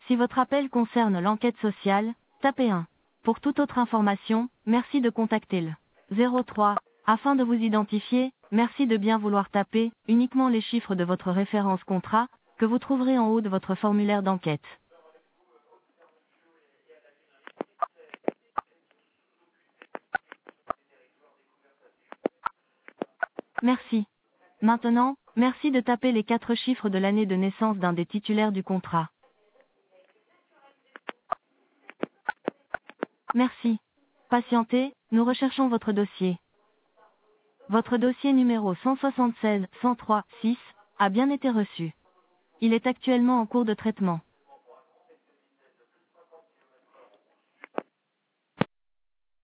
Si votre appel concerne l'enquête sociale, tapez 1. Pour toute autre information, merci de contacter le 03. Afin de vous identifier, merci de bien vouloir taper uniquement les chiffres de votre référence contrat, que vous trouverez en haut de votre formulaire d'enquête. Merci. Maintenant, merci de taper les 4 chiffres de l'année de naissance d'un des titulaires du contrat. Merci. Patientez, nous recherchons votre dossier. Votre dossier numéro 176-103-6 a bien été reçu. Il est actuellement en cours de traitement.